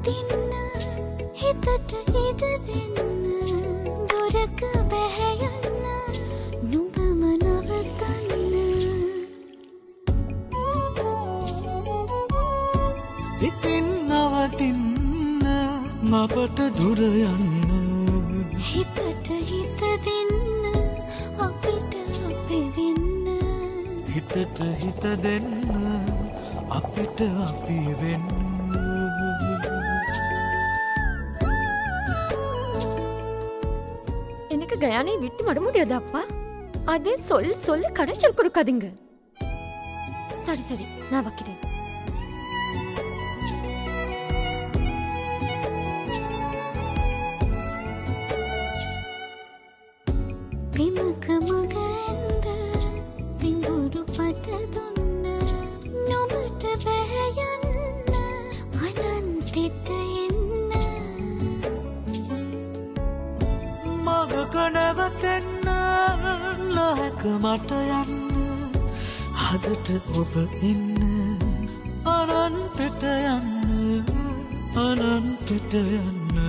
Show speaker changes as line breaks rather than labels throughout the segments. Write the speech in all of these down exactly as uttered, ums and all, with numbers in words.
නවතින්න හිතට ඉඩ දෙන්න දුරක බැහැ යන්න නුඹම නවතන්න
හිතින් නවතින්න අපට දුර යන්න
හිතට හිත දෙන්න අපිට අපි වෙන්න
හිතට හිත දෙන්න අපිට අපි වෙන්න
எனக்கு கயானை விட்டு வர முடியாதாப்பா அதே சொல் சொல்ல கடைச்சல் கொடுக்காதீங்க சரி சரி நான் வைக்கிறேன்
විමක මගැන්ද පිඹුරු පත දුන්න නොමට බැහැ යන්න අනන්තෙට එන්න
මගක නැවතෙන්න ලහක මට යන්න හදට ඔබ එන්න අනන්තෙට යන්න අනන්තෙට යන්න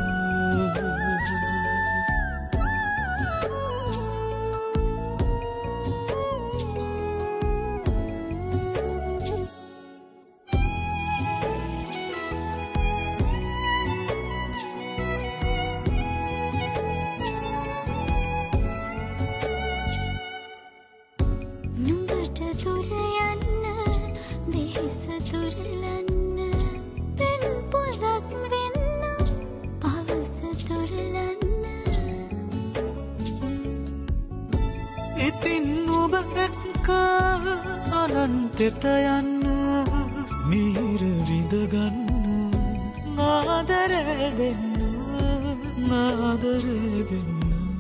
නුඹට දුර යන්න වෙහෙස දුරලන්න පෙන් පොදක් වෙන්න පවස දුරලන්න
ඉතින් ඔබ එක්ක අනන්තෙට යන්න මීර විඳගන්න ආදරේ දෙන්න ආදරේ දෙන්න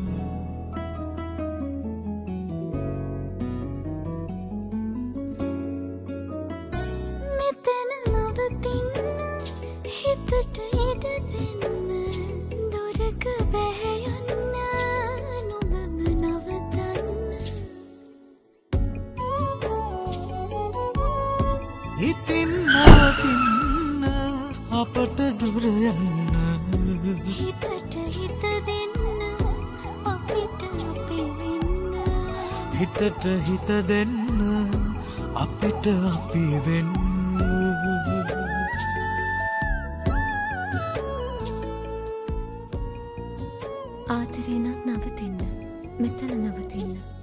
මෙතන නවතින්න හිතට ඉඩ දෙන්න දුරක බැහැ යන්න නුඹම නවතන්න
ඉතින් නවතින්න අපට දුර යන්න
හිතට හිත දෙන්න අපිට අපි වෙන්න
හිතට හිත දෙන්න අපිට අපි වෙන්න
ආදරේ නම් නවතින්න මෙතන නවතින්න